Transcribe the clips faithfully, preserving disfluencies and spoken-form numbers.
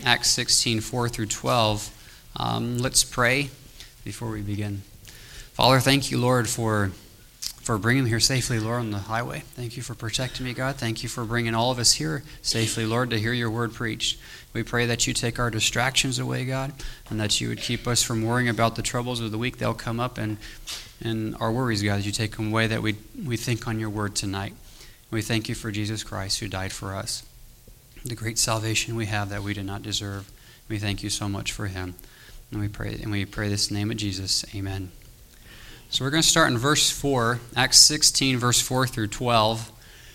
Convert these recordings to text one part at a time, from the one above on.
Acts sixteen, four through twelve. Um, let's pray before we begin. Father, thank you, Lord, for for bringing me here safely, Lord, on the highway. Thank you for protecting me, God. Thank you for bringing all of us here safely, Lord, to hear your word preached. We pray that you take our distractions away, God, and that you would keep us from worrying about the troubles of the week. They'll come up, and, and our worries, God, that you take them away, that we, we think on your word tonight. We thank you for Jesus Christ who died for us, the great salvation we have that we did not deserve. We thank you so much for him. And we pray, and we pray this in the name of Jesus. Amen. So we're going to start in verse four, Acts sixteen, verse four through twelve.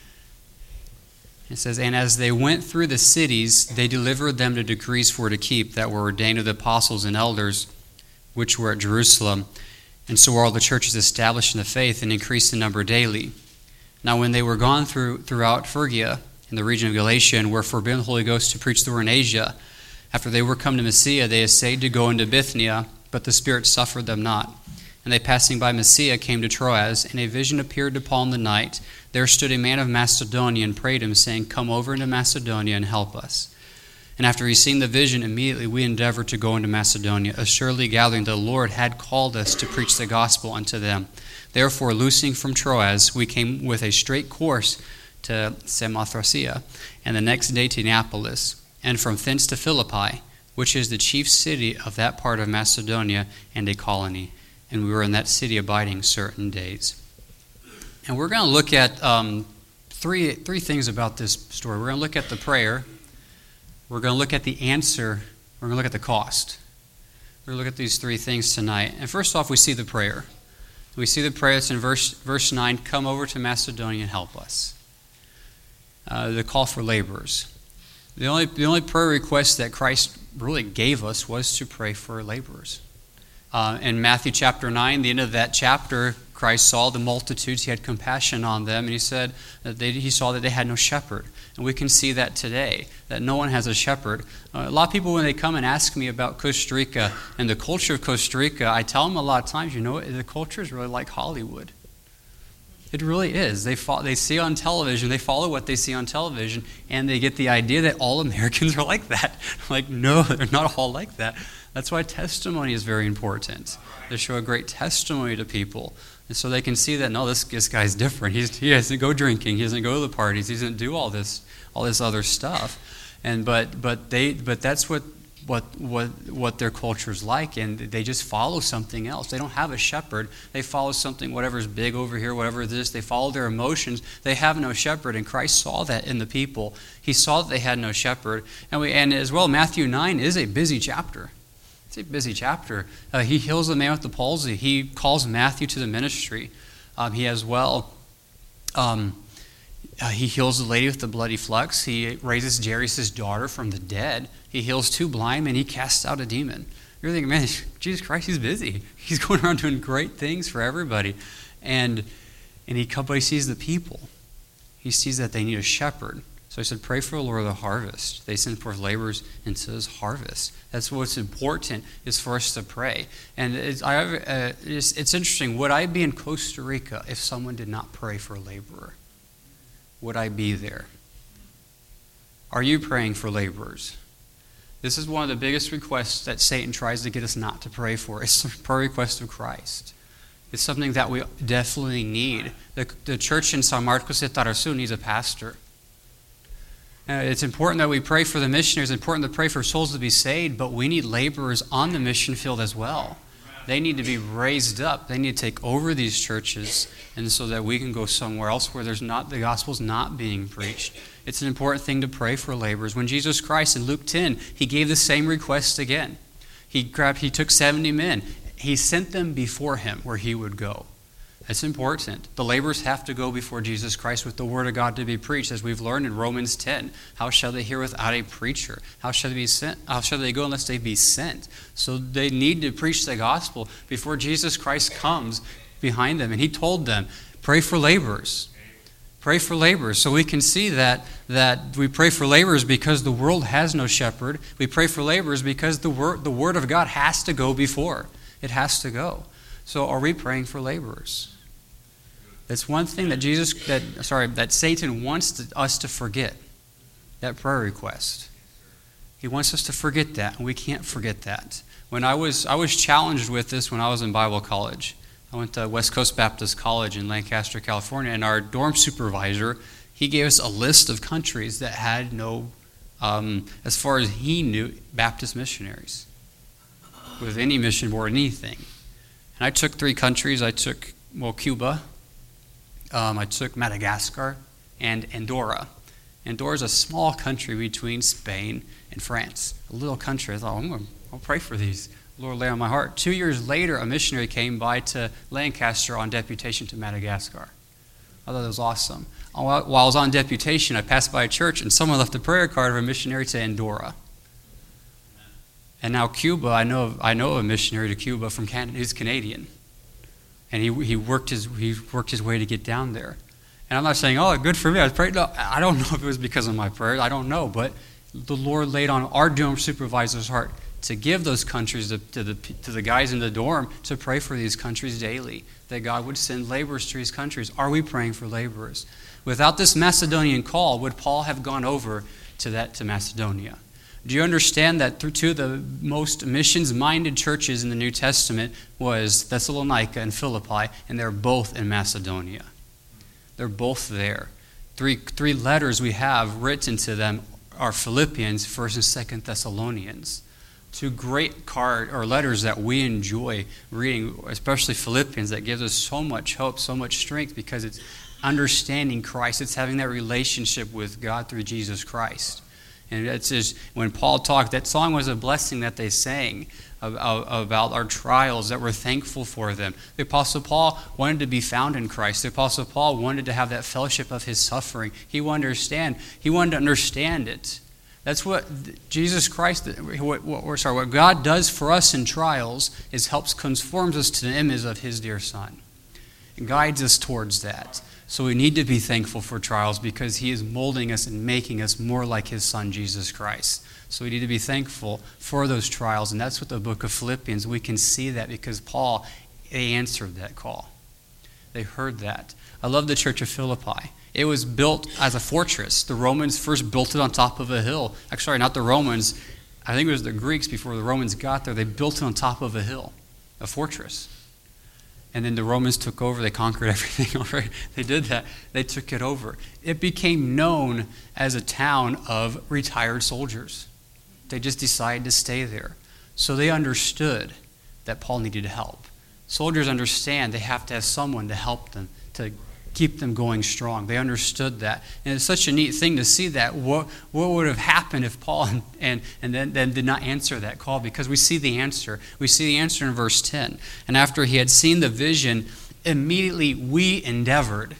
It says, "And as they went through the cities, they delivered them the decrees for to keep that were ordained of the apostles and elders, which were at Jerusalem. And so were all the churches established in the faith and increased in number daily. Now when they were gone through throughout Phrygia, in the region of Galatia, and were forbidden the Holy Ghost to preach the word in Asia, after they were come to Mysia, they essayed to go into Bithynia, but the Spirit suffered them not. And they, passing by Mysia, came to Troas, and a vision appeared to Paul in the night. There stood a man of Macedonia and prayed him, saying, Come over into Macedonia and help us. And after he seen the vision, immediately we endeavored to go into Macedonia, assuredly gathering the Lord had called us to preach the gospel unto them. Therefore, loosing from Troas, we came with a straight course to Samothracia, and the next day to Neapolis, and from thence to Philippi, which is the chief city of that part of Macedonia, and a colony. And we were in that city abiding certain days." And we're going to look at um, three three things about this story. We're going to look at the prayer. We're going to look at the answer. We're going to look at the cost. We're going to look at these three things tonight. And first off, we see the prayer. We see the prayer that's in verse verse nine, "Come over to Macedonia and help us." Uh, the call for laborers. The only the only prayer request that Christ really gave us was to pray for laborers. Uh, in Matthew chapter nine, the end of that chapter, Christ saw the multitudes. He had compassion on them, and he said that they, he saw that they had no shepherd. And we can see that today, that no one has a shepherd. Uh, a lot of people, when they come and ask me about Costa Rica and the culture of Costa Rica, I tell them a lot of times, you know, the culture is really like Hollywood. It really is. They follow, they see on television, they follow what they see on television, and they get the idea that all Americans are like that. Like, no, they're not all like that. That's why testimony is very important. To show a great testimony to people. And so they can see that, no, this, this guy's different. He's, he doesn't go drinking. He doesn't go to the parties. He doesn't do all this all this other stuff. And but but they but that's what what what what their culture's like, and they just follow something else. They don't have a shepherd. They follow something, whatever's big over here, whatever it is. They follow their emotions. They have no shepherd, and Christ saw that in the people. He saw that they had no shepherd. And we and as well, Matthew nine is a busy chapter. It's a busy chapter. Uh, he heals the man with the palsy. He calls Matthew to the ministry. Um, he as well, um, uh, he heals the lady with the bloody flux. He raises Jairus' daughter from the dead. He heals two blind men. He casts out a demon. You're thinking, man, Jesus Christ, he's busy. He's going around doing great things for everybody. And and he, but he sees the people. He sees that they need a shepherd. So he said, pray for the Lord of the harvest. They send forth laborers into his harvest. That's what's important, is for us to pray. And it's, I, uh, it's, it's interesting. Would I be in Costa Rica if someone did not pray for a laborer? Would I be there? Are you praying for laborers? This is one of the biggest requests that Satan tries to get us not to pray for. It's the prayer request of Christ. It's something that we definitely need. The, the church in San Marcos de Tarasú needs a pastor. Uh, it's important that we pray for the missionaries. It's important to pray for souls to be saved, but we need laborers on the mission field as well. They need to be raised up. They need to take over these churches, and so that we can go somewhere else where there's not the gospel's not being preached. It's an important thing to pray for laborers. When Jesus Christ in Luke ten, he gave the same request again. He grabbed, he took seventy men. He sent them before him where he would go. That's important. The laborers have to go before Jesus Christ with the word of God to be preached, as we've learned in Romans ten. How shall they hear without a preacher? How shall they be sent? How shall they go unless they be sent? So they need to preach the gospel before Jesus Christ comes behind them. And he told them, pray for laborers. Pray for laborers. So we can see that, that we pray for laborers because the world has no shepherd. We pray for laborers because the word, the word of God has to go before. It has to go. So are we praying for laborers? That's one thing that Jesus, that sorry, that Satan wants to, us to forget, that prayer request. He wants us to forget that, and we can't forget that. When I was I was challenged with this when I was in Bible college. I went to West Coast Baptist College in Lancaster, California, and our dorm supervisor, he gave us a list of countries that had no, um, as far as he knew, Baptist missionaries with any mission board, anything. And I took three countries. I took, well, Cuba, um, I took Madagascar, and Andorra. Andorra is a small country between Spain and France, a little country. I thought, I'm going to I'll pray for these. The Lord lay on my heart. Two years later, a missionary came by to Lancaster on deputation to Madagascar. I thought that was awesome. While I was on deputation, I passed by a church, and someone left a prayer card of a missionary to Andorra. And now Cuba, I know of, I know of a missionary to Cuba from Canada. He's Canadian, and he he worked his he worked his way to get down there. And I'm not saying, oh, good for me. I prayed. No, I don't know if it was because of my prayer. I don't know, but the Lord laid on our dorm supervisor's heart to give those countries to, to the to the guys in the dorm to pray for these countries daily, that God would send laborers to these countries. Are we praying for laborers? Without this Macedonian call, would Paul have gone over to that to Macedonia? Do you understand that through two of the most missions-minded churches in the New Testament was Thessalonica and Philippi, and they're both in Macedonia. They're both there. Three three letters we have written to them are Philippians, First and Second Thessalonians. Two great card or letters that we enjoy reading, especially Philippians, that gives us so much hope, so much strength, because it's understanding Christ. It's having that relationship with God through Jesus Christ. And it's just, when Paul talked, that song was a blessing that they sang about our trials, that we're thankful for them. The Apostle Paul wanted to be found in Christ. The Apostle Paul wanted to have that fellowship of his suffering. He wanted to understand. He wanted to understand it. That's what Jesus Christ, what, what, sorry, what God does for us in trials is helps conforms us to the image of His dear Son. It guides us towards that. So we need to be thankful for trials because He is molding us and making us more like His Son, Jesus Christ. So we need to be thankful for those trials. And that's what the book of Philippians, we can see that because Paul, they answered that call. They heard that. I love the church of Philippi. It was built as a fortress. The Romans first built it on top of a hill. Actually, sorry, not the Romans. I think it was the Greeks before the Romans got there. They built it on top of a hill, a fortress. And then the Romans took over. They conquered everything already. They did that. They took it over. It became known as a town of retired soldiers. They just decided to stay there. So they understood that Paul needed help. Soldiers understand they have to have someone to help them, to keep them going strong. They understood that. And it's such a neat thing to see that. What, what would have happened if Paul and, and, and then, then did not answer that call? Because we see the answer. We see the answer in verse ten. And after he had seen the vision, immediately we endeavored.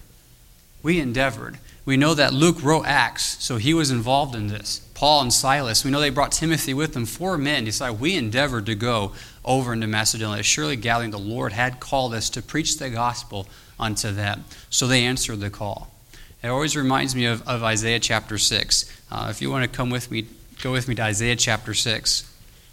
We endeavored. We know that Luke wrote Acts, so he was involved in this. Paul and Silas, we know they brought Timothy with them. Four men decided we endeavored to go over into Macedonia. Surely gathering, the Lord had called us to preach the gospel unto them. So they answered the call. It always reminds me of, of Isaiah chapter six. Uh, if you want to come with me, go with me to Isaiah chapter six.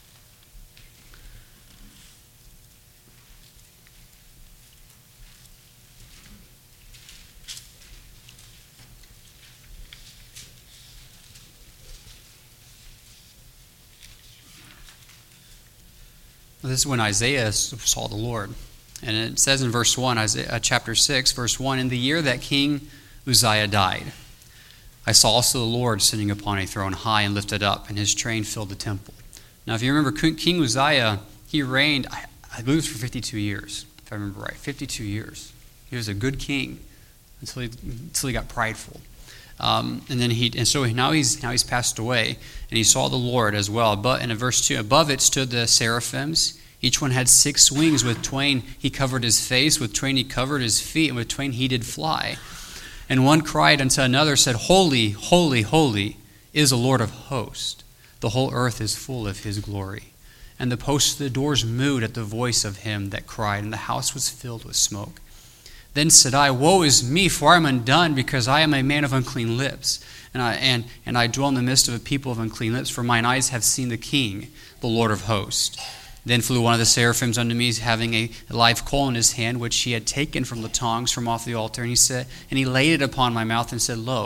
This is when Isaiah saw the Lord. And it says in verse one, Isaiah, chapter six, verse one, in the year that King Uzziah died, I saw also the Lord sitting upon a throne high and lifted up, and his train filled the temple. Now, if you remember, King Uzziah, he reigned, I, I believe it was for fifty-two years, if I remember right, fifty-two years. He was a good king until he, until he got prideful. Um, and then he, and so now he's now he's passed away, and he saw the Lord as well. But in verse two, above it stood the seraphims. Each one had six wings. With twain he covered his face, with twain he covered his feet, and with twain he did fly. And one cried unto another, said, Holy, holy, holy is the Lord of hosts. The whole earth is full of his glory. And the posts of the doors moved at the voice of him that cried, and the house was filled with smoke. Then said I, Woe is me, for I am undone, because I am a man of unclean lips, and I and, and I dwell in the midst of a people of unclean lips, for mine eyes have seen the King, the Lord of hosts. Then flew one of the seraphims unto me, having a live coal in his hand, which he had taken from the tongs from off the altar, and he said, and he laid it upon my mouth, and said, Lo,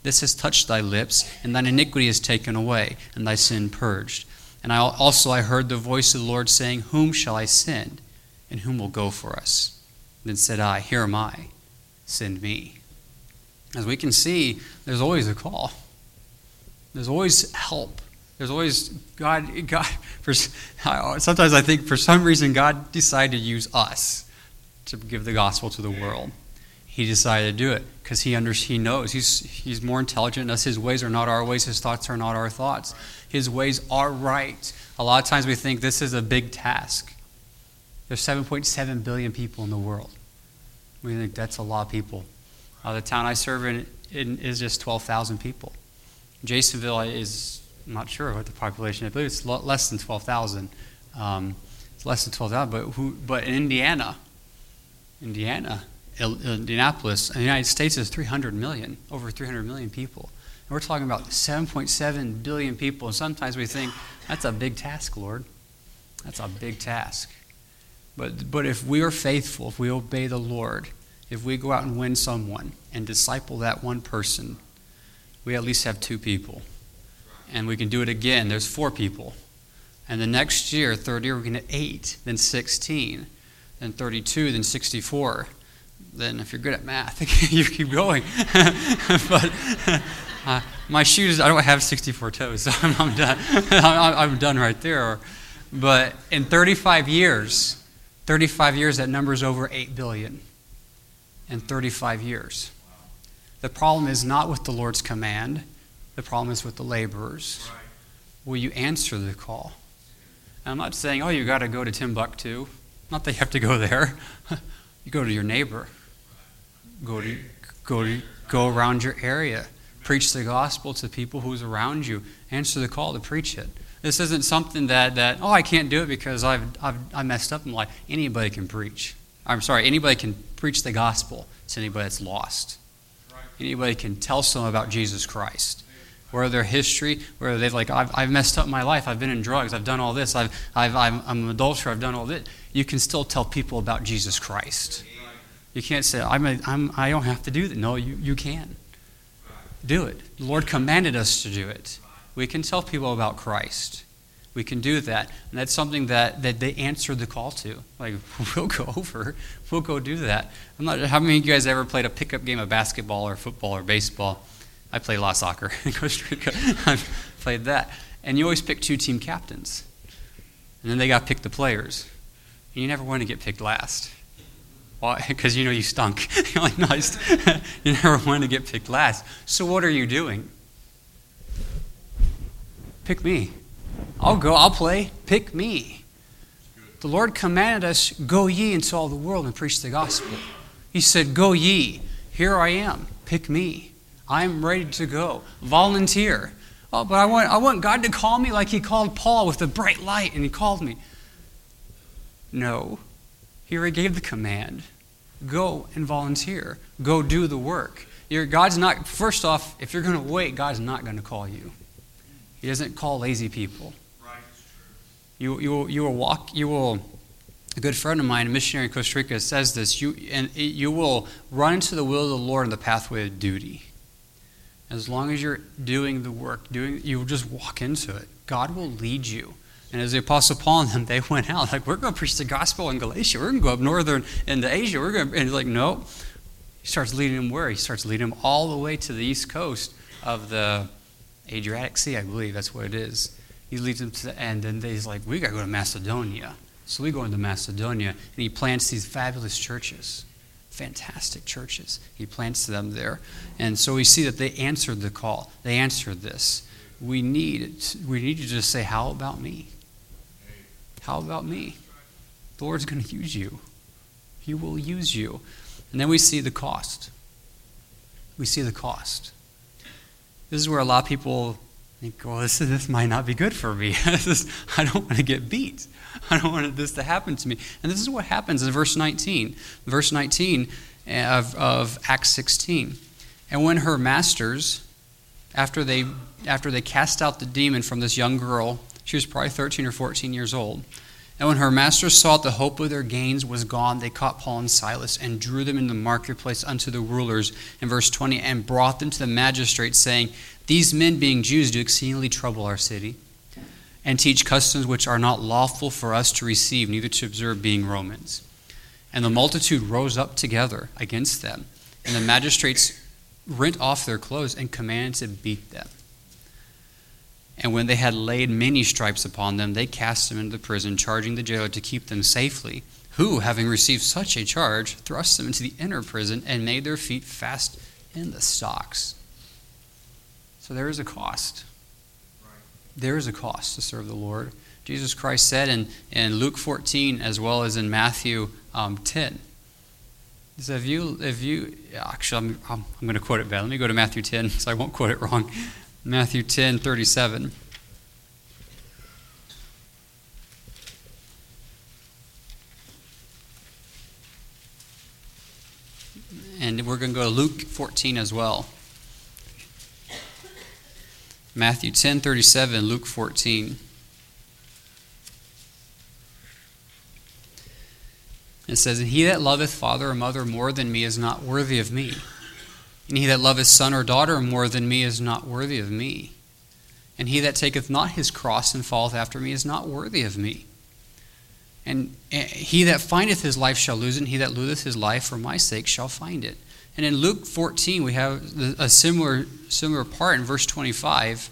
This has touched thy lips, and thine iniquity is taken away, and thy sin purged. And I also I heard the voice of the Lord saying, Whom shall I send, and whom will go for us? Then said I, Here am I, send me. As we can see, there's always a call. There's always help. There's always God. God. For, sometimes I think for some reason God decided to use us to give the gospel to the world. He decided to do it because he under, he knows he's he's more intelligent than us. His ways are not our ways. His thoughts are not our thoughts. His ways are right. A lot of times we think this is a big task. There's seven point seven billion people in the world. We think that's a lot of people. Uh, the town I serve in, in is just twelve thousand people. Jasonville is, I'm not sure what the population is. I believe it's less than twelve thousand. Um, it's less than twelve thousand. But who? But in Indiana, Indiana, Indianapolis, in the United States is three hundred million, over three hundred million people. And we're talking about seven point seven billion people. And sometimes we think, that's a big task, Lord. That's a big task. But but if we are faithful, if we obey the Lord, if we go out and win someone and disciple that one person, we at least have two people. And we can do it again. There's four people. And the next year, third year, we're going to eight, then sixteen, then thirty-two, then sixty-four. Then if you're good at math, you keep going. But uh, my shoes, I don't have sixty-four toes, so I'm, I'm done. I'm, I'm done right there. But in thirty-five years, thirty-five years, that number is over eight billion. In thirty-five years. The problem is not with the Lord's command. The problem is with the laborers. Right. Will you answer the call? And I'm not saying, oh, you got to go to Timbuktu. Not that you have to go there. You go to your neighbor. Go to go to, go around your area. Preach the gospel to people who's around you. Answer the call to preach it. This isn't something that, that oh, I can't do it because I've, I've I messed up in life. Anybody can preach. I'm sorry, anybody can preach the gospel to anybody that's lost. Anybody can tell someone about Jesus Christ. Whether their history, whether they've like, I've, I've messed up my life, I've been in drugs, I've done all this, I've, I've, I'm, I'm an adulterer, I've done all this. You can still tell people about Jesus Christ. You can't say, I'm a, I'm, I don't have to do that. No, you, you can. Do it. The Lord commanded us to do it. We can tell people about Christ. We can do that. And that's something that, that they answered the call to. Like, we'll go over. We'll go do that. I'm not. How many of you guys ever played a pickup game of basketball or football or baseball? I played a lot of soccer in Costa Rica. I've played that. And you always pick two team captains. And then they got to pick the players. And you never want to get picked last. Why? Because you know you stunk. You're like, no, you never want to get picked last. So what are you doing? Pick me. I'll go, I'll play. Pick me. The Lord commanded us, go ye into all the world and preach the gospel. He said, go ye. Here I am. Pick me. I'm ready to go. Volunteer. Oh, but I want, I want God to call me like he called Paul with a bright light, and he called me. No. He already gave the command. Go and volunteer. Go do the work. You're, God's not, first off, if you're going to wait, God's not going to call you. He doesn't call lazy people. Right. You you will, you will walk. You will. A good friend of mine, a missionary in Costa Rica, says this. You and it, you will run into the will of the Lord in the pathway of duty. As long as you're doing the work, doing you will just walk into it. God will lead you. And as the Apostle Paul and them, they went out like, we're going to preach the gospel in Galatia. We're going to go up northern into Asia. We're going to, and he's like, no. He starts leading them where? He starts leading them all the way to the east coast of the Adriatic Sea, I believe that's what it is. He leads them to the end, and he's like, we got to go to Macedonia. So we go into Macedonia, and he plants these fabulous churches, fantastic churches. He plants them there. And so we see that they answered the call. They answered this. We need, we need to just say, how about me? How about me? The Lord's going to use you. He will use you. And then we see the cost. We see the cost. This is where a lot of people think, well, this, this might not be good for me. this is, I don't want to get beat. I don't want this to happen to me. And this is what happens in verse nineteen. Verse nineteen of, of Acts sixteen. And when her masters, after they, after they cast out the demon from this young girl, she was probably thirteen or fourteen years old, And when her masters saw that the hope of their gains was gone, they caught Paul and Silas and drew them in the marketplace unto the rulers, in verse twenty, and brought them to the magistrates, saying, These men, being Jews, do exceedingly trouble our city, and teach customs which are not lawful for us to receive, neither to observe, being Romans. And the multitude rose up together against them, and the magistrates rent off their clothes and commanded to beat them. And when they had laid many stripes upon them, they cast them into the prison, charging the jailer to keep them safely, who, having received such a charge, thrust them into the inner prison and made their feet fast in the stocks. So there is a cost. There is a cost to serve the Lord. Jesus Christ said in, in Luke fourteen, as well as in Matthew um, ten, he said, if you, if you actually, I'm, I'm, I'm going to quote it bad. Let me go to Matthew ten, so I won't quote it wrong. Matthew ten, thirty-seven. And we're going to go to Luke fourteen as well. Matthew ten, thirty-seven, Luke fourteen. It says, And he that loveth father or mother more than me is not worthy of me. And he that loveth son or daughter more than me is not worthy of me. And he that taketh not his cross and falleth after me is not worthy of me. And he that findeth his life shall lose it, and he that loseth his life for my sake shall find it. And in Luke fourteen, we have a similar, similar part in verse twenty-five.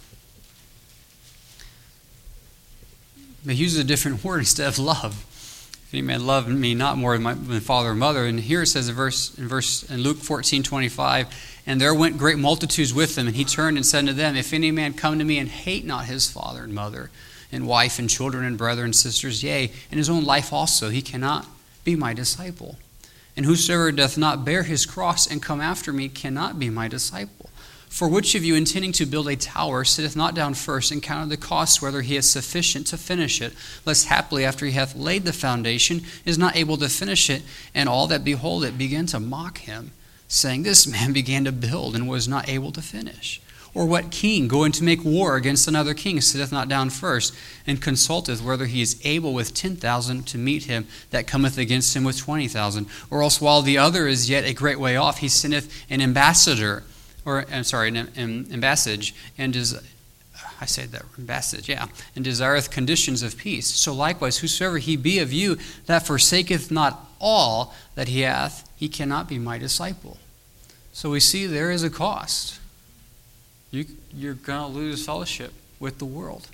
But he uses a different word instead of love. If any man love me not more than my than father or mother. And here it says in verse in verse in Luke fourteen twenty-five, and there went great multitudes with them, and he turned and said unto them, If any man come to me and hate not his father and mother, and wife and children and brethren and sisters, yea, and his own life also, he cannot be my disciple. And whosoever doth not bear his cross and come after me cannot be my disciple. For which of you, intending to build a tower, sitteth not down first and counteth the cost, whether he is sufficient to finish it, lest haply after he hath laid the foundation, is not able to finish it, and all that behold it begin to mock him, saying, This man began to build and was not able to finish. Or what king, going to make war against another king, sitteth not down first, and consulteth whether he is able with ten thousand to meet him that cometh against him with twenty thousand? Or else while the other is yet a great way off, he sendeth an ambassador, or I'm sorry, an, an ambassage, and is, I say that, ambassage, yeah, and desireth conditions of peace. So likewise, whosoever he be of you that forsaketh not all that he hath, he cannot be my disciple. So we see there is a cost. You, you're going to lose fellowship with the world.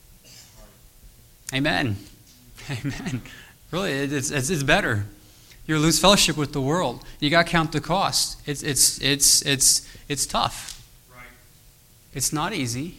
Amen. Amen. Really, it's, it's, it's better. You lose fellowship with the world. You got to count the cost. It's it's it's it's it's tough. Right. It's not easy.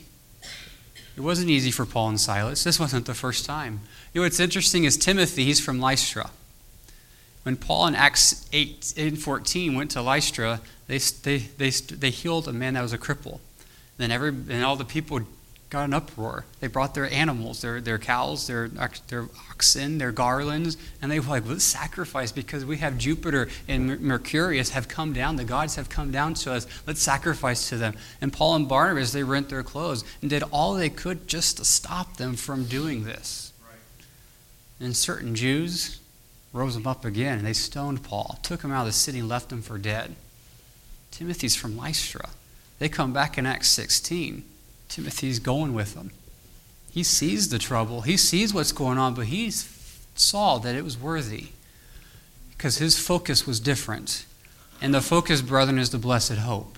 It wasn't easy for Paul and Silas. This wasn't the first time. You know what's interesting is Timothy. He's from Lystra. When Paul in Acts eight and fourteen went to Lystra, they they they they healed a man that was a cripple. Then every and all the people got an uproar. They brought their animals, their their cows, their their oxen, their garlands, and they were like, let's sacrifice because we have Jupiter and Mercurius have come down. The gods have come down to us. Let's sacrifice to them. And Paul and Barnabas, they rent their clothes and did all they could just to stop them from doing this. Right. And certain Jews rose them up again, and they stoned Paul, took him out of the city, and left him for dead. Timothy's from Lystra. They come back in Acts sixteen. Timothy's going with them. He sees the trouble. He sees what's going on, but he saw that it was worthy because his focus was different. And the focus, brethren, is the blessed hope.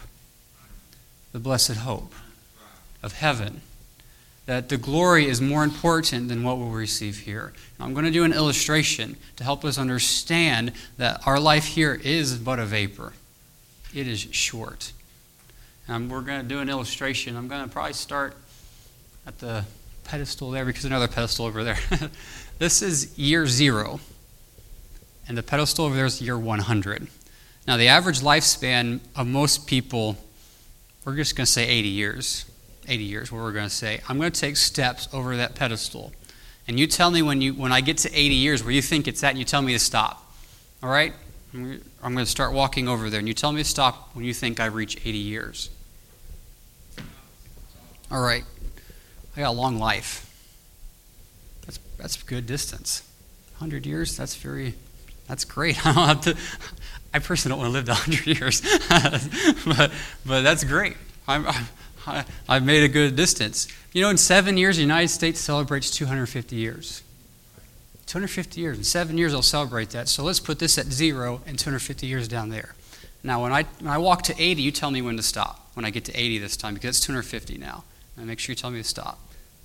The blessed hope of heaven. That the glory is more important than what we'll receive here. Now, I'm going to do an illustration to help us understand that our life here is but a vapor. It is short. Um, we're going to do an illustration. I'm going to probably start at the pedestal there because there's another pedestal over there. This is year zero, and the pedestal over there is year one hundred. Now, the average lifespan of most people, we're just going to say eighty years. eighty years, what we're going to say. I'm going to take steps over that pedestal. And you tell me when you when I get to eighty years where you think it's at, and you tell me to stop. All right? I'm going to start walking over there, and you tell me to stop when you think I've reached eighty years. All right. I got a long life. That's that's a good distance. one hundred years, that's very, that's great. I don't have to, I personally don't want to live to one hundred years, but but that's great. I'm, I, I've made a good distance. You know, in seven years, the United States celebrates two hundred fifty years. two hundred fifty years. In seven years, they'll celebrate that. So let's put this at zero and two hundred fifty years down there. Now, when I when I walk to eighty, you tell me when to stop. When I get to eighty this time, because it's two hundred fifty now. And make sure you tell me to stop.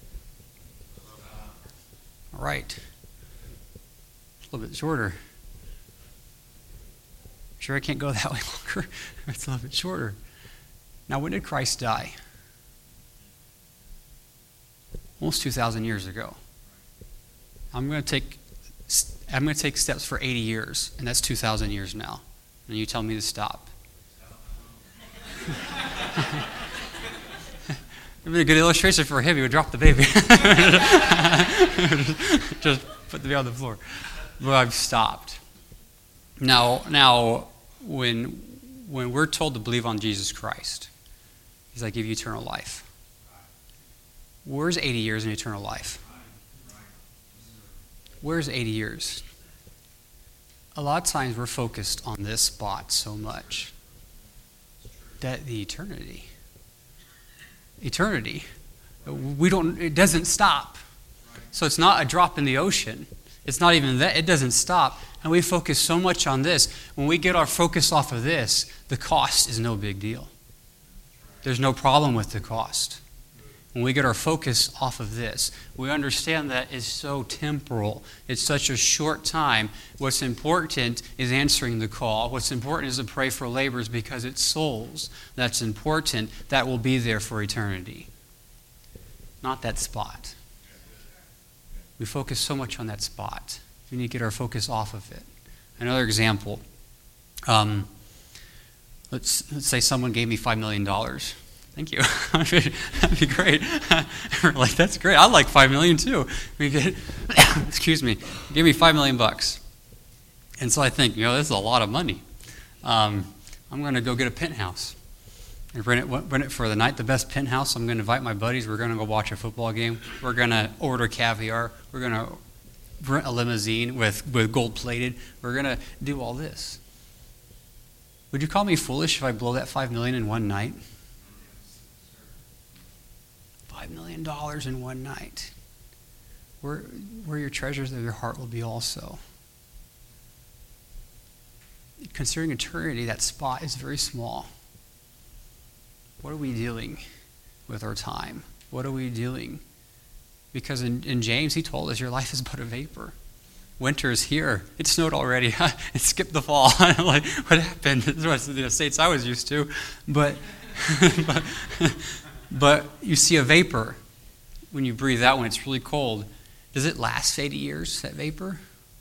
All right. A little bit shorter. Sure, I can't go that way longer. It's a little bit shorter. Now, when did Christ die? Almost two thousand years ago. I'm going to take I'm going to take steps for eighty years, and that's two thousand years now. And you tell me to stop. It'd be a good illustration for him. He would drop the baby. Just put the baby on the floor. But I've stopped. Now, now, when when we're told to believe on Jesus Christ, He's like, give you eternal life. Where's eighty years in eternal life? Where's eighty years? A lot of times we're focused on this spot so much that the eternity, eternity, we don't, it doesn't stop. So it's not a drop in the ocean. It's not even that, it doesn't stop. And we focus so much on this. When we get our focus off of this, the cost is no big deal. There's no problem with the cost. When we get our focus off of this, we understand that it's so temporal. It's such a short time. What's important is answering the call. What's important is to pray for laborers because it's souls that's important that will be there for eternity. Not that spot. We focus so much on that spot. We need to get our focus off of it. Another example. Um, let's, let's say someone gave me five million dollars. Thank you. That'd be great. We're like, that's great. I'd like five million too. We get, excuse me, give me five million bucks. And so I think, you know, this is a lot of money. Um, I'm going to go get a penthouse and rent it, rent it for the night. The best penthouse. I'm going to invite my buddies. We're going to go watch a football game. We're going to order caviar. We're going to rent a limousine with, with gold plated. We're going to do all this. Would you call me foolish if I blow that five million in one night? Five million dollars in one night. Where, where your treasures of your heart will be also. Considering eternity, that spot is very small. What are we doing with our time? What are we doing? Because in, in James, he told us your life is but a vapor. Winter is here. It snowed already. It skipped the fall. I'm like, what happened? This was the States I was used to. But, but But you see a vapor when you breathe out when it's really cold. Does it last eighty years, that vapor?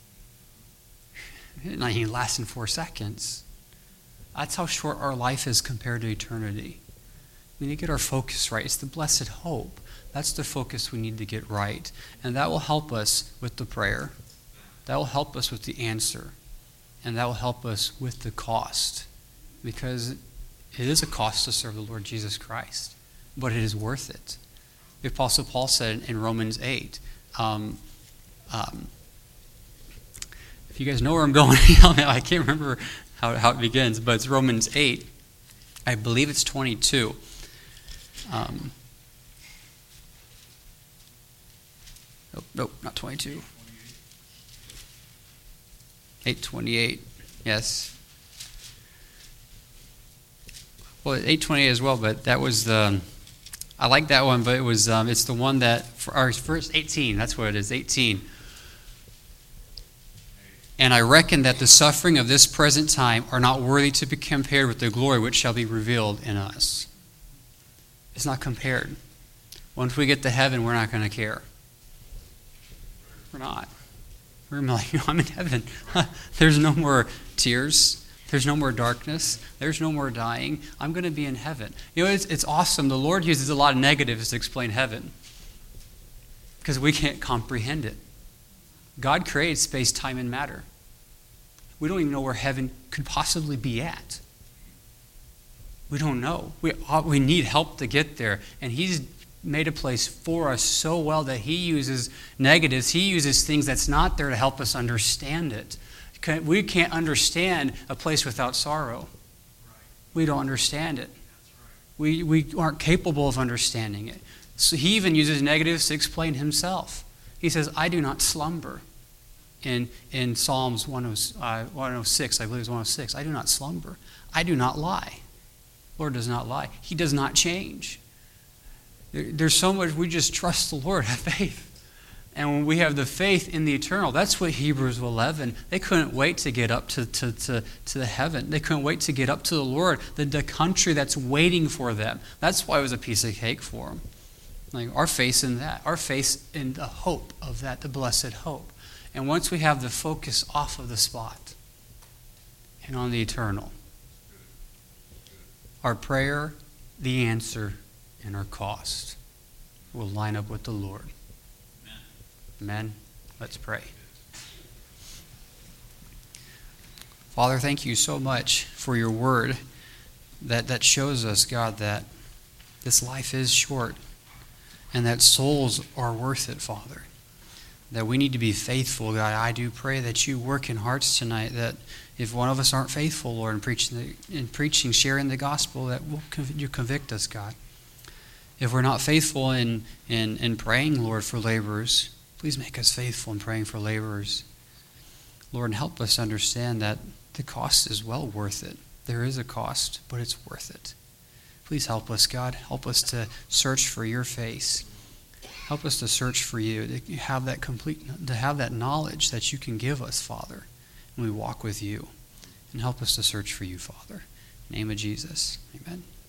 It doesn't even last in four seconds. That's how short our life is compared to eternity. We need to get our focus right. It's the blessed hope. That's the focus we need to get right. And that will help us with the prayer. That will help us with the answer. And that will help us with the cost. Because it is a cost to serve the Lord Jesus Christ. But it is worth it. The Apostle Paul said in Romans eight, um, um, if you guys know where I'm going, I can't remember how, how it begins, but it's Romans eight. I believe it's twenty-two. Um, nope, nope, not twenty-two. eight twenty-eight, yes. Well, eight twenty-eight as well, but that was the... I like that one, but it was um, it's the one that for our first eighteen. That's what it is, eighteen. And I reckon that the suffering of this present time are not worthy to be compared with the glory which shall be revealed in us. It's not compared. Once we get to heaven, we're not going to care. We're not. We're going to be like, you know, I'm in heaven. There's no more tears. There's no more darkness. There's no more dying. I'm going to be in heaven. You know, it's, it's awesome. The Lord uses a lot of negatives to explain heaven because we can't comprehend it. God created space, time, and matter. We don't even know where heaven could possibly be at. We don't know. We, we need help to get there. And he's made a place for us so well that he uses negatives. He uses things that's not there to help us understand it. We can't understand a place without sorrow. We don't understand it. We, we aren't capable of understanding it. So he even uses negatives to explain himself. He says, I do not slumber. In, in Psalms one oh six, I believe it's one oh six, I do not slumber. I do not lie. Lord does not lie. He does not change. There, there's so much, we just trust the Lord, have faith. And when we have the faith in the eternal, that's what Hebrews eleven, they couldn't wait to get up to, to, to, to the heaven. They couldn't wait to get up to the Lord, the, the country that's waiting for them. That's why it was a piece of cake for them. Like our faith in that, our faith in the hope of that, the blessed hope. And once we have the focus off of the spot and on the eternal, our prayer, the answer, and our cost will line up with the Lord. Amen. Amen. Let's pray. Father, thank you so much for your word that, that shows us, God, that this life is short and that souls are worth it, Father. That we need to be faithful, God. I do pray that you work in hearts tonight, that if one of us aren't faithful, Lord, in preaching, the, in preaching sharing the gospel, that we'll, you convict us, God. If we're not faithful in, in, in praying, Lord, for laborers, please make us faithful in praying for laborers. Lord, and help us understand that the cost is well worth it. There is a cost, but it's worth it. Please help us, God. Help us to search for your face. Help us to search for you, to have that complete, to have that knowledge that you can give us, Father, and we walk with you. And help us to search for you, Father. In the name of Jesus, amen.